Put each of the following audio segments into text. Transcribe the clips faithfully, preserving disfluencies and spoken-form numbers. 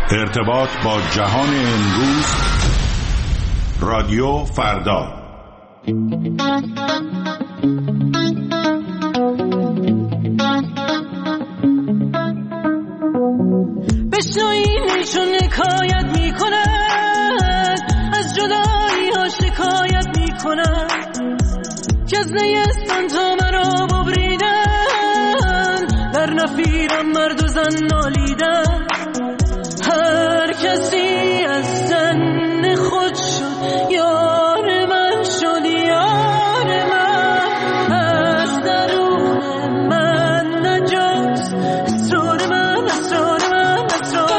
ارتباط با جهان امروز، رادیو فردا. بشنوین چون حکایت میکنن، از جدایی ها شکایت میکنن، که از نیستان تا مرا ببریدن، در نفیرم مرد و زن نالیدن. هر کسی از زن خود شد یار من، شد یار من، از درون من نجات، اسرار من، اسرار من، اسرار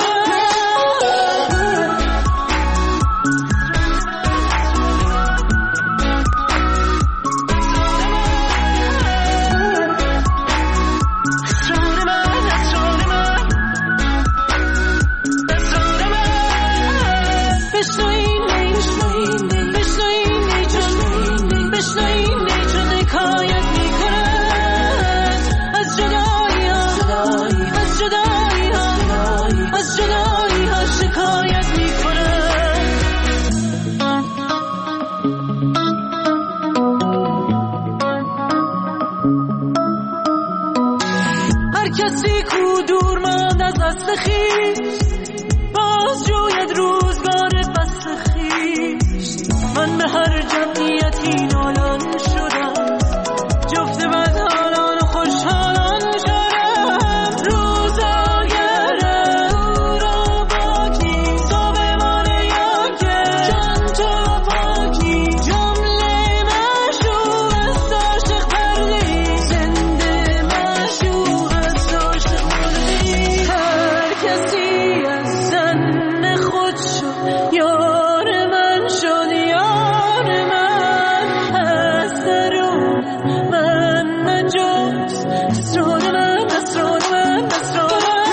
کسی کو دور ماند از دست خویش، باز جوید روزگار بس خویش. من به هر جمعیتی نالان شدم، جفت بدحالان و خوشحالان شدم. روزاگرم او را باکی، صبح مانه که جان تو پاکی. جمله مشروع است عاشق پرلی، زنده مشروع است عاشق پرلی. هر کسی از زن خود شد یار من، شد یار من، از درون من نجات، اسرار من، اسرار من، اسرار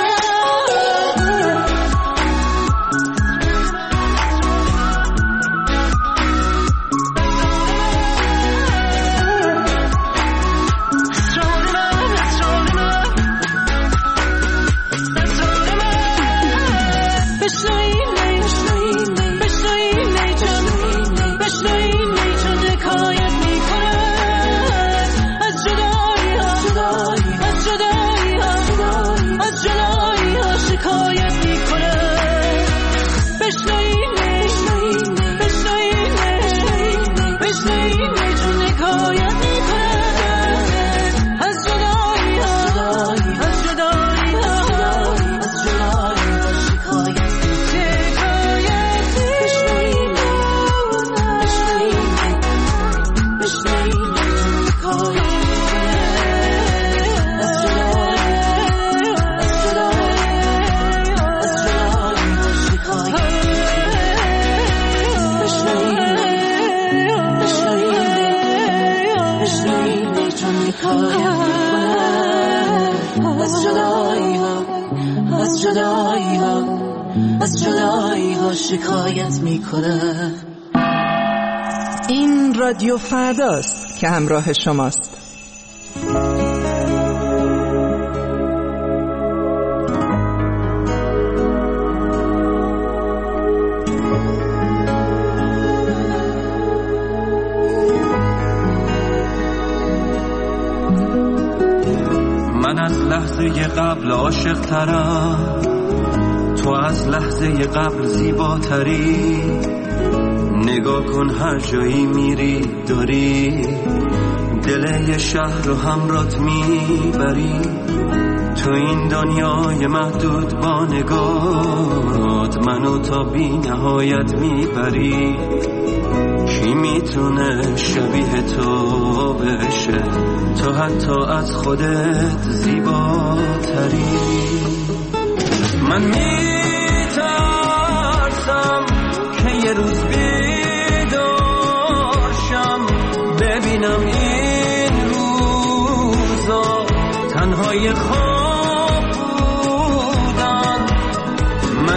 از جدایی ها شکایت میکنه. این رادیو فرداست که همراه شماست. من از لحظه قبل عاشق ترم، تو از لحظه قبل زیباتری. نگاه کن هر جایی میری داری، دل یه شهر رو همرات میبری. تو این دنیای محدود با نگات، منو تا بی نهایت میبری. کی میتونه شبیه تو بشه، تو حتی از خودت زیباتری. من میترسم که یه روز بیدارشم، ببینم این روزا تنهای خواب بودن. من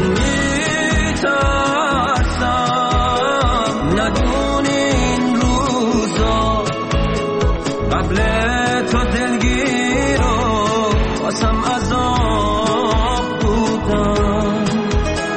میترسم ندونی این روزا قبل تو دلگیر و واسم عذاب بودن.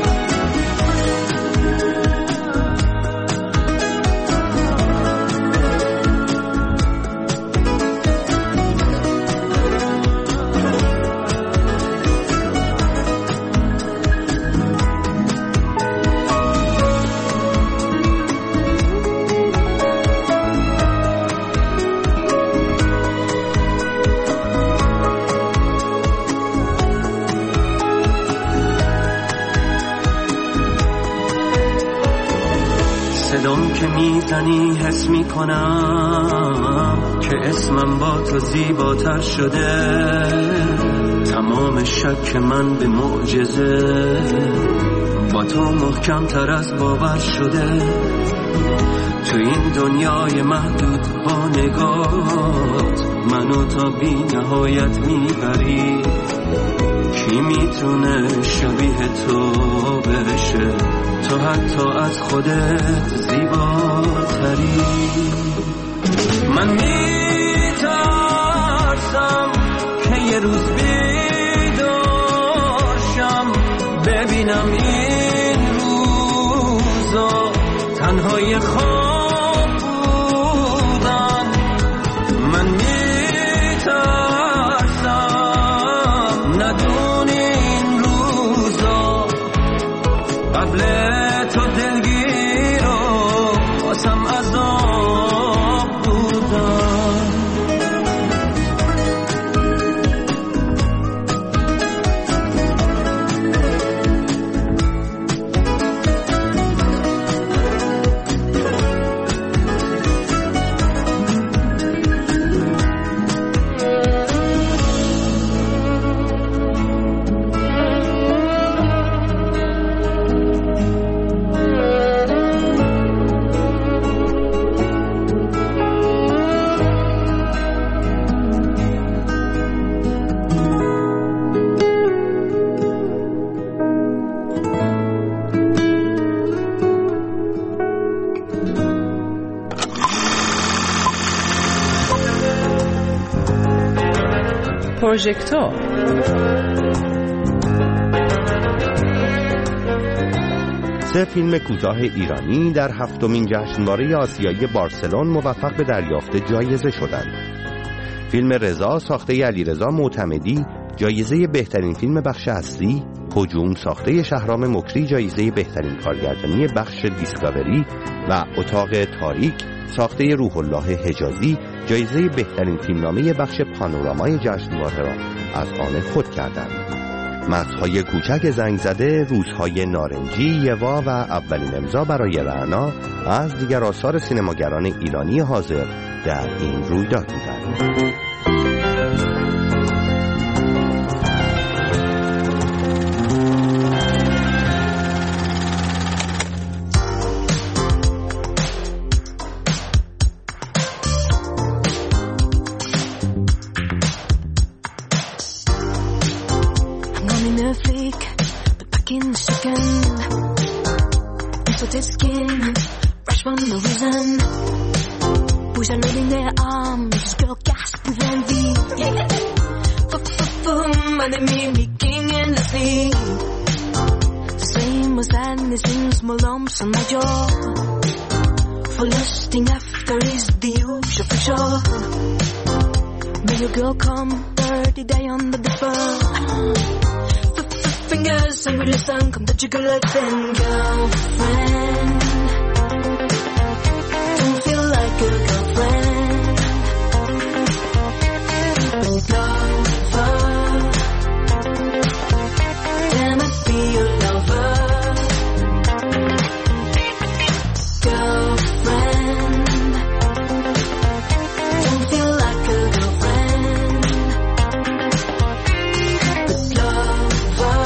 صدام که میزنی حس میکنم که اسمم با تو زیباتر شده. تمام شک من به معجزه با تو محکم تر از باور شده. تو این دنیای محدود با نگات منو تا بی نهایت میبری. کی میتونه شبیه تو بشه؟ تو حتی از خودت زیباتری. من میترسم که یه روز بیدارشم ببینم این روزا تنهای خواب بودم. من میترسم ندونی این روزا قبل تو دلگیر و واسم عذاب بودم. پروژکتور سه فیلم کوتاه ایرانی در هفتمین جشنواره آسیایی بارسلون موفق به دریافت جایزه شدند. فیلم رضا ساخته علیرضا معتمدی جایزه بهترین فیلم بخش اصلی، هجوم ساخته شهرام مکری جایزه بهترین کارگردانی بخش دیسکاوری و اتاق تاریک ساخته روح الله حجازی جایزه بهترین فیلمنامه بخش پانورامای جشنواره را از آن خود کردند. مغزهای کوچک زنگ زده، روزهای نارنجی، یوا و اولین امضا برای رعنا از دیگر آثار سینماگران ایرانی حاضر در این رویداد بودند. Come to jiggle like then, girlfriend. Don't feel like a girlfriend, but lover. Can I be your lover? Girlfriend. Don't feel like a girlfriend, but lover.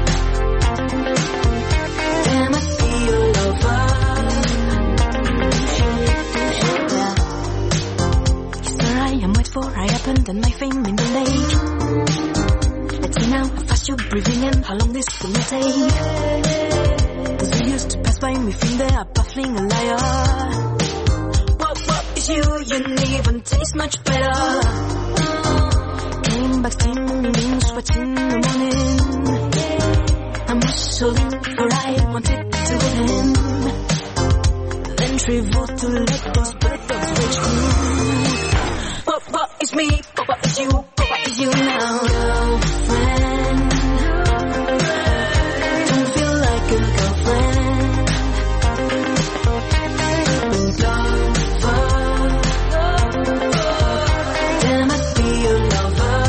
I happened and my fame in the lake. Let's see now how fast you're breathing and how long this will take. Cause you used to pass by me from there, baffling a liar. What, what is you? You didn't even taste much better. Came back steaming, sweat in the morning. I'm whistling for I wanted to win. Then travel to let those bird dogs reach me. What is me? What is you? What is you now? Girlfriend. Don't feel like a girlfriend. Lover. Can I be your lover?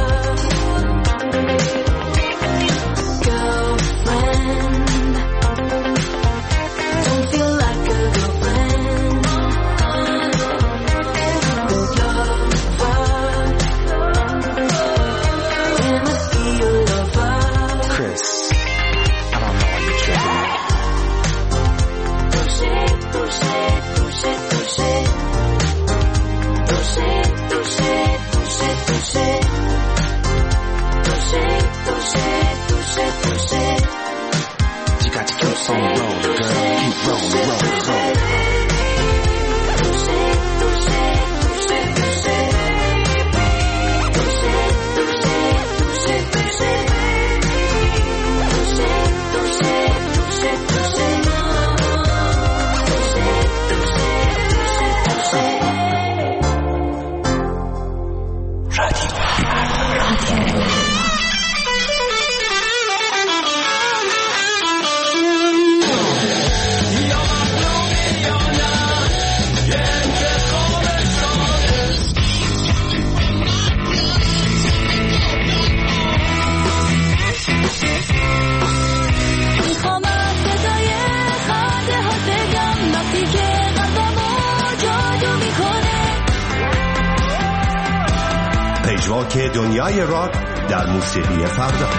Girlfriend. Don't feel like a girlfriend. song rolling, girl. Keep rolling, rolling, rolling. پژواک دنیای راک در موسیقی فردا.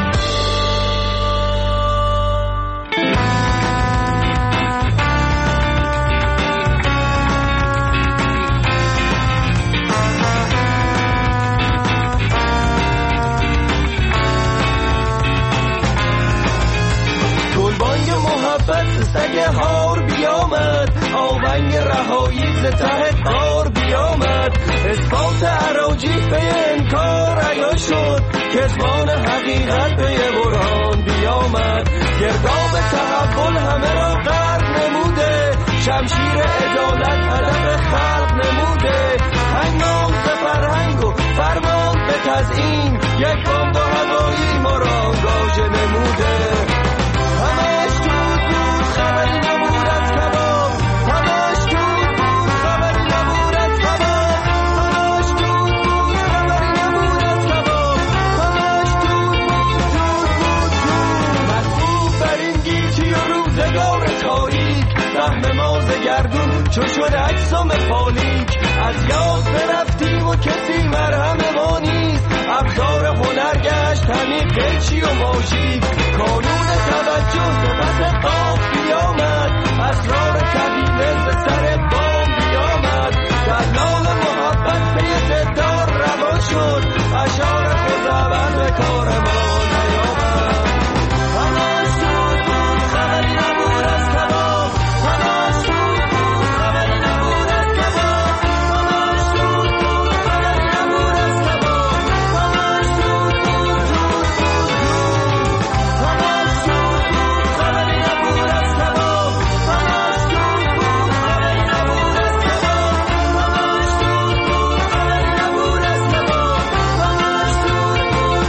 گلبانگ محبت سگ هار بیامد، آونگ رهایی ز ته قار بیامد، اثبات اراجیف به انکار عیان شد، کذبان حقیقت به برهان بیامد، گرداب تحول همه را غرق نموده، شمشیر عدالت هدف خلق نموده، هنگام ز فرهنگ و فرمان به تزیین، یک بمب هوایی ما را آنگاژه نموده. همش دود بود خبری نبود از کباب، همش دود بود خبری نبود از کباب، همش دود بود خبری نبود از کباب، همش دود بود دود بود دود. محبوب بر این گیتی و روزگار تاریک، رحم ما ز گردون چو شد اجسام پالیک، از یاد برفتیم و کسی مرهم ما نیست، ابزار هنر گشت همین قیچی و ماژیک، کانون توجه به پس قاف بیامد، اسرار قبیله ز سر بام بیامد، دلال محبت پی زدار روان شد، اشعار خداوند به کار ما نیامد. همش دود بود خبری نبود از کباب، همش دود بود خبری نبود از کباب، همش دود بود خبری نبود از کباب، همش دود بود دود بود دود، همش دود بود خبری نبود از کباب، همش دود بود خبری نبود از کباب، همش دود بود خبری نبود از کباب، همش دود بود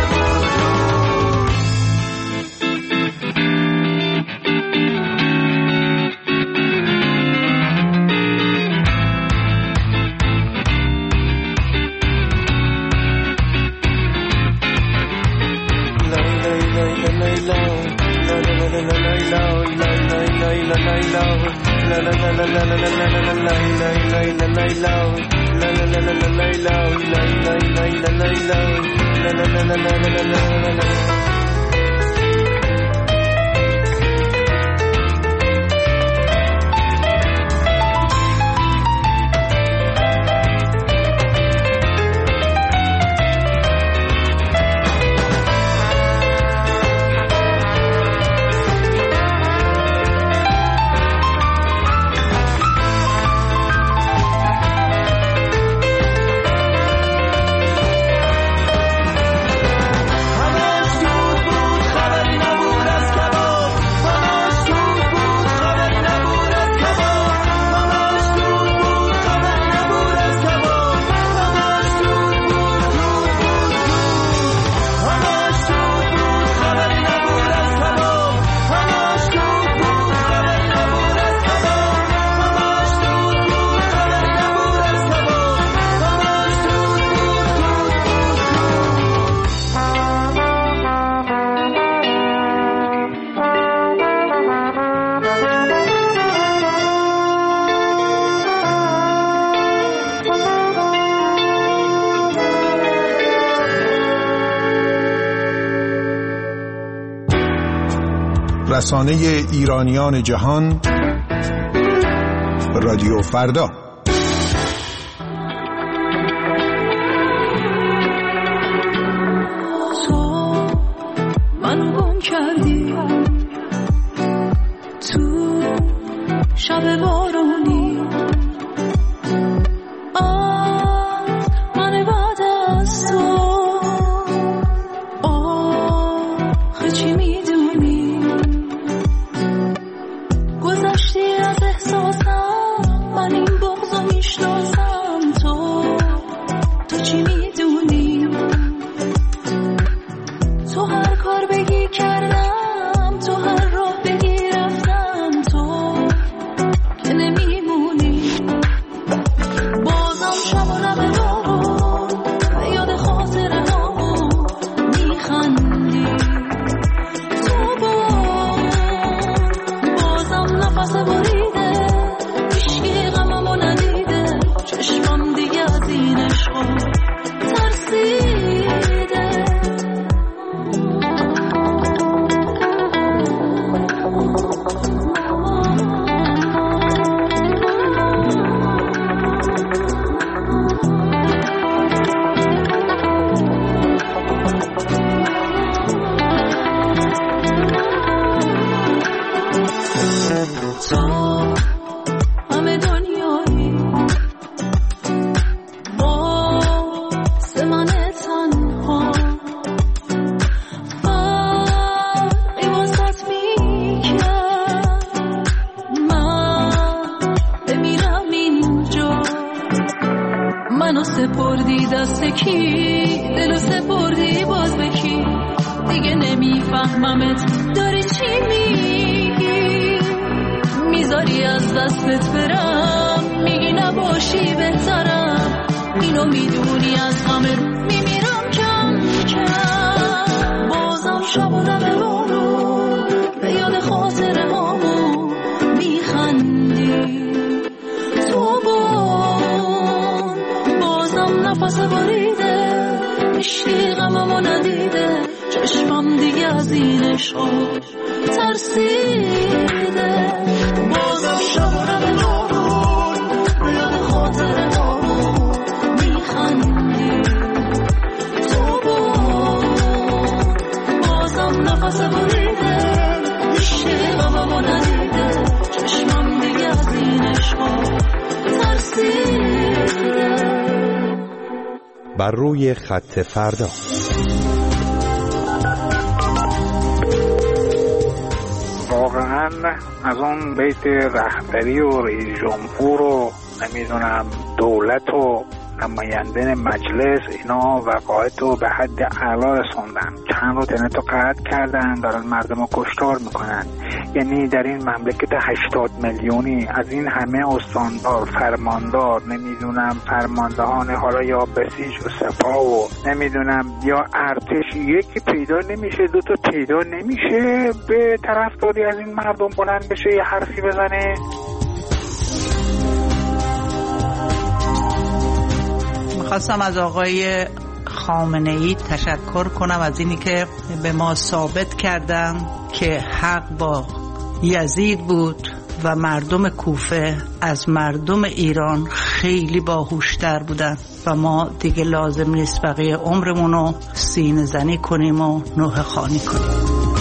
رسانه ایرانیان جهان، رادیو فردا. تو منو گم کردی، شب بارونی آه من بعد از تو آخه چی میدونی گذشتی از احساسم من این بغضو میشناسم تو تو چی میدونی تو هر کار بگی کردم تو هر راه بگی رفتم تو که نمیمونی بازم شب و لب دارو به یاد خاطره هامو میخندی تو بازم نفس بریده هیچکی غممو ندیده چشمم دیگه از این عشقا ترسیده تو همه دنیایی واسه من تنها فرقی واسط میکرد من بمیرم اینجا منو سپردی دست کی دلو سپردی باز به کی دیگه نمیفهممت داری چی میگی میذاری از دستت برم میگی نباشی بهترم اینو میدونی از غمت میمیرم کم کم بازم شب و لب بارو به یاد خاطره هامو میخندی تو بان بازم نفس بریده هیچکی غممو ندیده چشمم دیگه از این عشقا ترسیده بازم شب و لب بارون به یاد خاطره هامو میخندی تو بازم نفس بریده هیچکی غممو ندیده چشمم دیگه از این عشقا ترسیده. بر روی خط فردا واقعا از اون بیت رهبری و رئیس جمهور و نمیدونم دولت و نماینده مجلس اینا وقایت رو به حد اعلا رسوندن. چند رو تنتو قطع کردن دارن مردم رو کشتار میکنن. یعنی در این مملکت هشتاد میلیونی از این همه استاندار فرماندار نمیدونم فرماندهان حالا یا بسیج و سپاه و نمیدونم یا ارتش یکی پیدا نمیشه دو تا پیدا نمیشه به طرفداری از این مردم بلند بشه یه حرفی بزنه. خواستم از آقای خامنه‌ای تشکر کنم از اینی که به ما ثابت کردن که حق با یزید بود و مردم کوفه از مردم ایران خیلی باهوشتر بودن و ما دیگه لازم نیست بقیه عمرمونو سینه زنی کنیم و نوحه خوانی کنیم.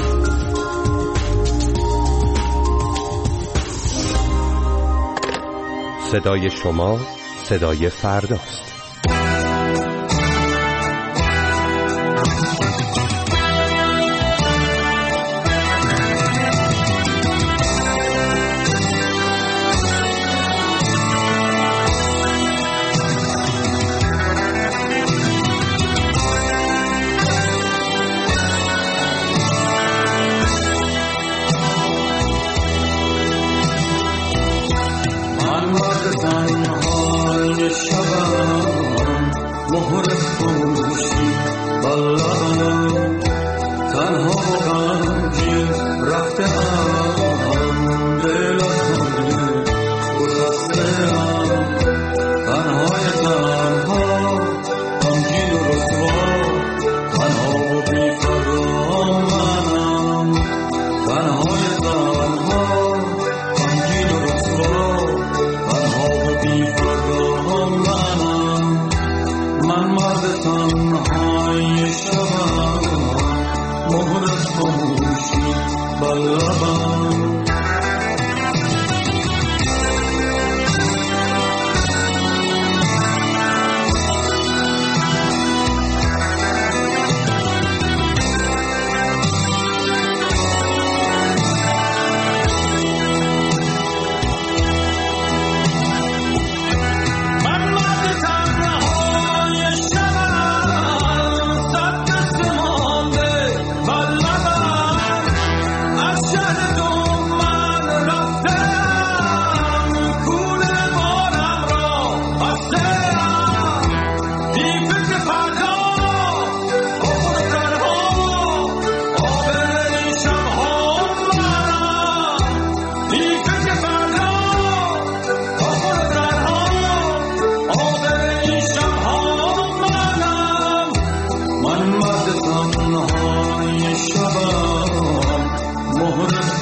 صدای شما صدای فرداست.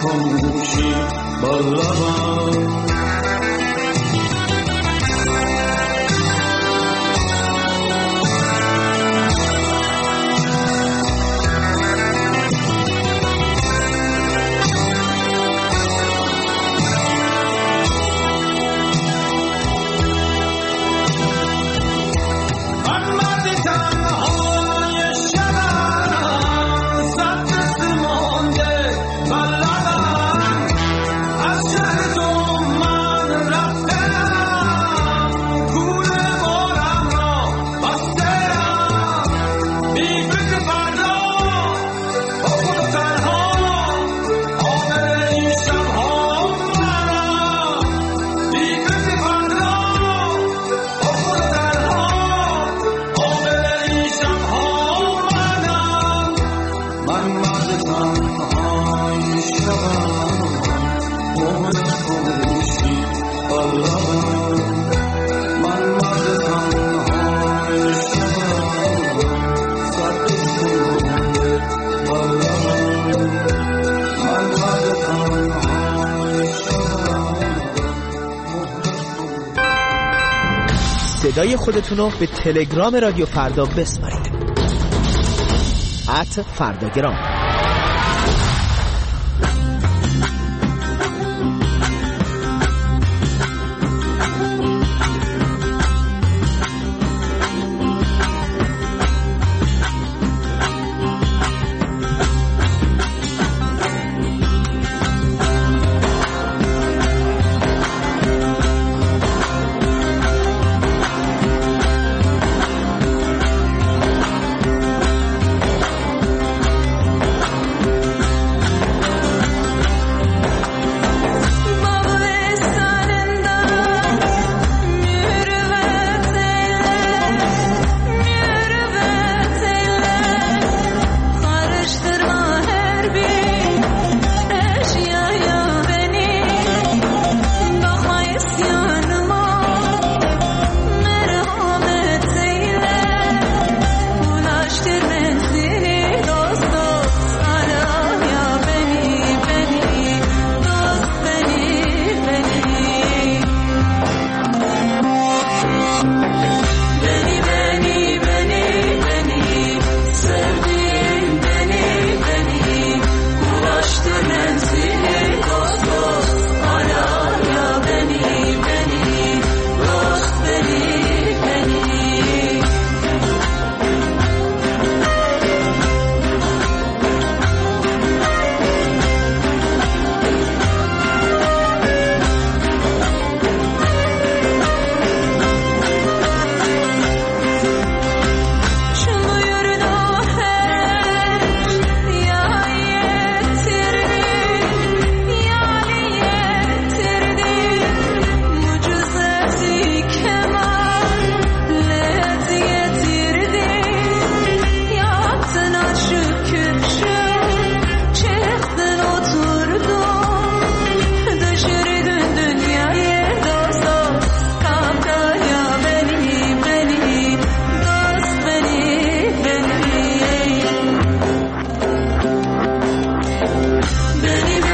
خاموشی با لبم صدای خودتون رو به تلگرام رادیو فردا بسپارید. ات فرداگرام. Beni